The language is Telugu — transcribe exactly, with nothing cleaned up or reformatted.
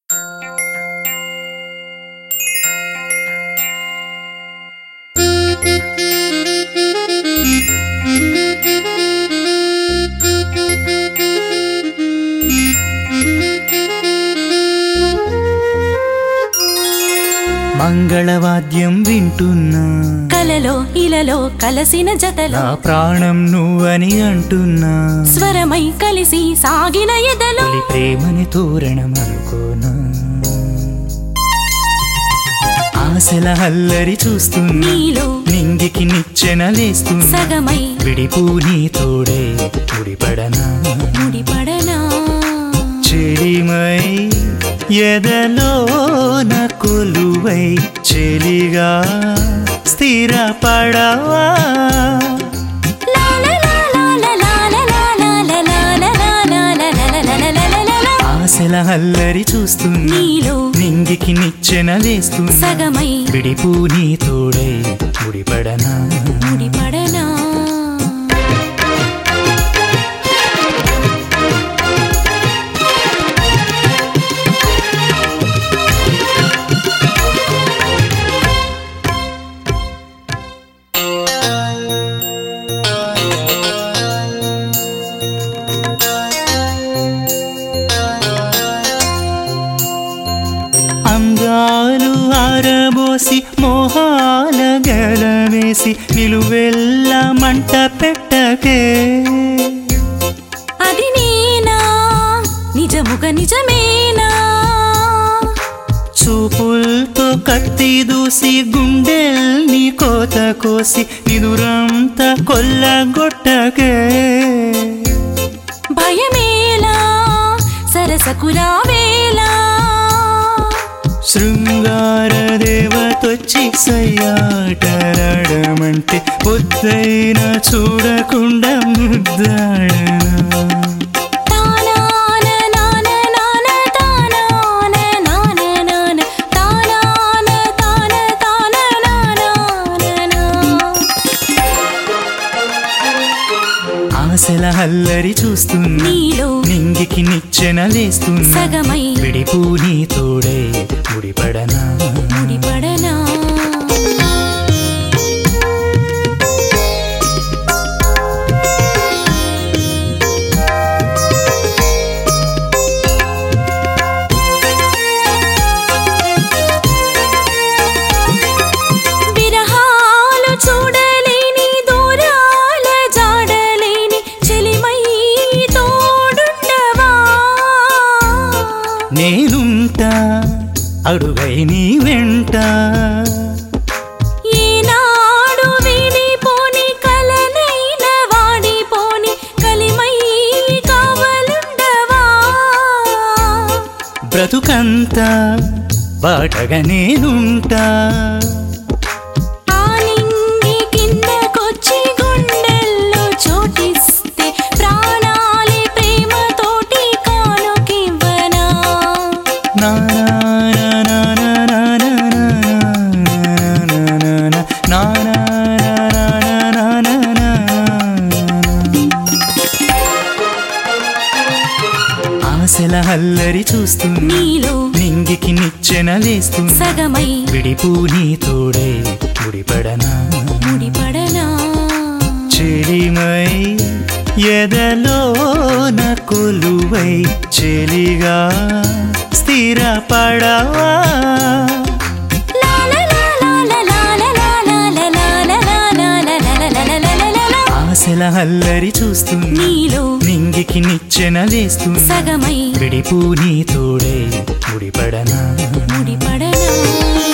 మంగళవాద్యం వింటున్నా కలలో ఇలలో కలసిన జతలో నా ప్రాణం నువ్వని అంటున్నా స్వరమై కలిసి సాగిన ఎదలో తొలి ప్రేమని తోరణం అనుకోనా ఆశల హల్లరి చూస్తున్నా నీలో నింగికి నిచ్చెనలేస్తున్నా సగమై విడిపూ నీ తోడే ముడిపడనా ముడిపడనా చెలిమై ఎదలోన కొలువై చెలిగా స్థిరపడవా ఆశల హల్లరి చూస్తున్నా నీలో నింగికి నిచ్చెనలేస్తున్నా సగమై విడిపూ నీ తోడే ముడిపడనా ముడిపడనా అందాలు ఆరబోసి మోహాల గలవేసి నిలువెల్ల మంట పెట్టకే అది నేనా నిజముగ నిజమేనా చూపుల్తో కత్తి దూసి గుండెల్ని కోత కోసి నిదురంతా కొల్లగొట్టకే భయమేలా సరసకురావేలా శృంగార దేవతొచ్చి సయ్యాటలాడమంటే పొద్దైనా చూడకుండా ముద్దాడనా ఆశల హల్లరి చూస్తున్నా నీలో నింగికి నిచ్చెనలేస్తున్నా సగమై విడిపూ నీ తోడే ముడిపడనా ముడిపడనా విరహాలు చూడలేని దూరాల జాడలేని చెలిమై తోడుండవా నేనుంటా అడుగై నీ వెంట ఈనాడు వీడిపోని కలనైన వాడిపోని కలిమై కావలుండవా బ్రతుకంతా బాటగా నేనుంటా ఆ నింగి కిందకొచ్చి గుండెల్లో చోటిస్తే ప్రాణాలే ప్రేమతోటి కానుకివ్వనా నా నా నా నా నా నా నా నా ఆశల హల్లరి చూస్తున్నా నీలో నింగికి నిచ్చెనలేస్తున్నా సగమై విడిపూ నీ తోడే ముడిపడనా ముడిపడనా చెలిమై ఎదలోన కొలువై చెలిగా స్థిరపడవా ఆశల హల్లరి చూస్తున్నా నీలో నింగికి నిచ్చెనలేస్తున్నా సగమై విడిపూ నీ తోడే ముడిపడనా ముడిపడనా